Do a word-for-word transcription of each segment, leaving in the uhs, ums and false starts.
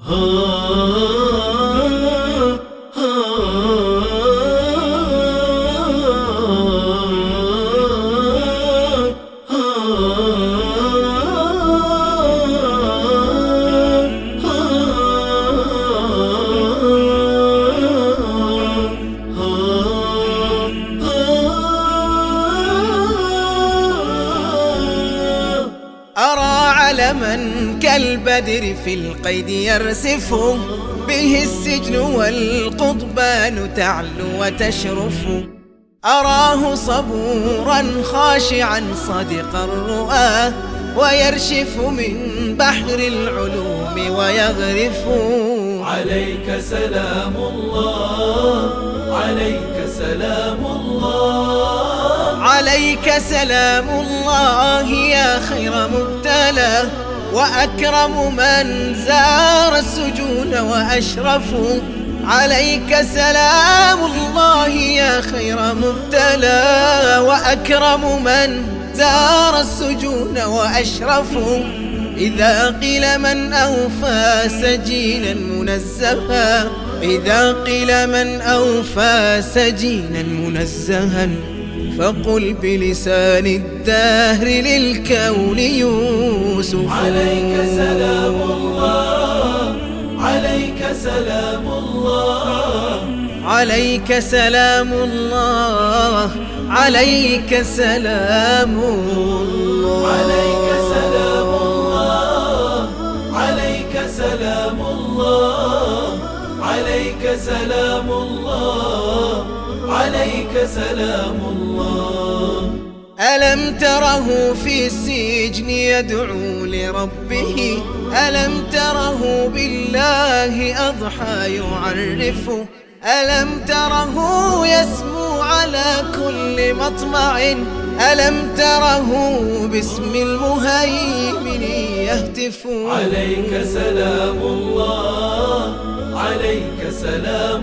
علما كالبدر في القيد يرسف، به السجن والقضبان تعلو وتشرف. أراه صبورا خاشعا صادق الرؤى، ويرشف من بحر العلوم ويغرف. عليك سلام الله، عليك سلام الله، عليك سلام الله يا خير مبتلى، وأكرم من زار السجون وأشرف. عليك سلام الله يا خير مبتلى، وأكرم من زار السجون وأشرف. إذا قيل من أوفى سجينا منزها، إذا قيل من أوفى سجينا منزها، فقل بلسان الدهر للكون يوسف. عليك سلام الله، عليك سلام الله، عليك سلام الله، عليك سلام الله، عليك سلام الله، عليك سلام الله، عليك سلام الله، عليك سلام الله. ألم تره في السجن يدعو لربه، ألم تره بالله أضحى يعرف، ألم تره يسمو على كل مطمع، ألم تره باسم المهيمن يهتف. عليك سلام الله، عليك سلام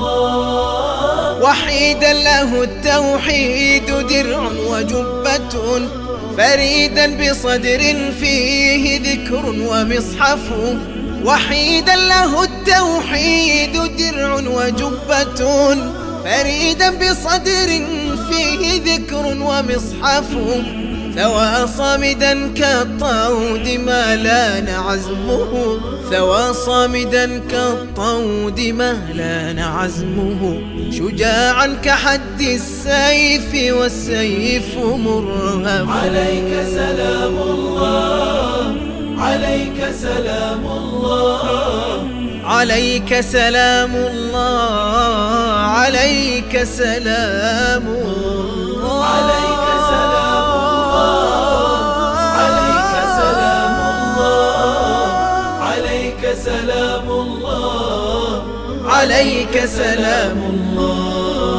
الله، وحيدا له التوحيد درع وجبة، فريدا بصدر فيه ذكر ومصحف. وحيدا له التوحيد درع وجبة، فريدا بصدر فيه ذكر ومصحف. ثوى صامدا كالطود ما لان عزمه، ثوى صامدا كالطود ما لان عزمه. شجاعا كحد السيف والسيف مرهف. عليك سلام الله، عليك سلام الله، عليك سلام الله، عليك سلام الله، عليك سلام الله، عليك سلام الله، عليك سلام الله، عليك سلام الله.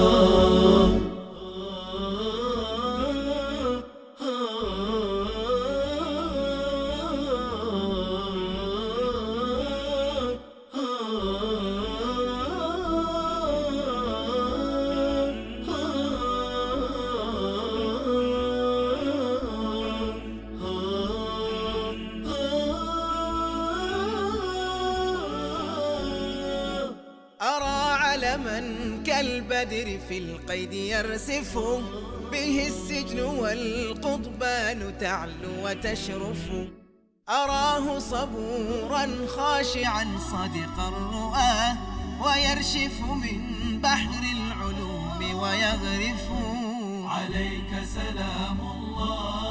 أرى علما كالبدر في القيد يرسف، به السجن والقضبان تعلو وتشرف. أراه صبورا خاشعا صادق الرؤى، ويرشف من بحر العلوم ويغرف. عليك سلام الله،